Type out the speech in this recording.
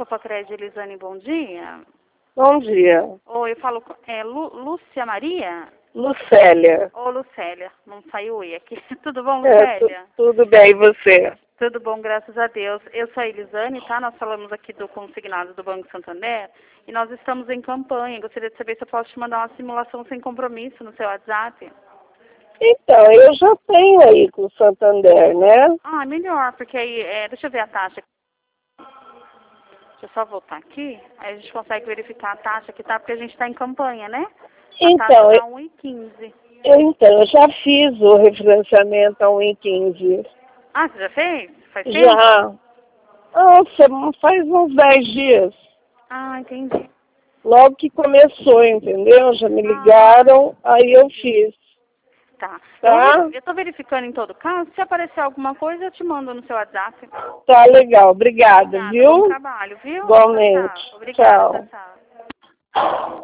Copacred, Elisane, bom dia. Bom dia. Oi, eu falo, Lúcia Maria? Lucélia. Ô, Lucélia, não saiu oi aqui. Tudo bom, Lucélia? Tudo bem, e você? Tudo bom, graças a Deus. Eu sou a Elisane, tá? Nós falamos aqui do consignado do Banco Santander e nós estamos em campanha. Gostaria de saber se eu posso te mandar uma simulação sem compromisso no seu WhatsApp. Então, eu já tenho aí com o Santander, né? Ah, melhor, porque aí, deixa eu ver a taxa. Deixa eu só voltar aqui, aí a gente consegue verificar a taxa que tá, porque a gente está em campanha, né? A taxa tá 1,15. Eu já fiz o referenciamento a 1,15. Ah, você já fez? Faz tempo? Já. Nossa, faz uns 10 dias. Ah, entendi. Logo que começou, entendeu? Já me ligaram, aí eu fiz. Tá. Tá? Eu tô verificando em todo caso. Se aparecer alguma coisa, eu te mando no seu WhatsApp. Tá legal, obrigada, Obrigada, viu? bom trabalho, viu? Igualmente. Tchau, tchau. Obrigada, Tchau. tchau.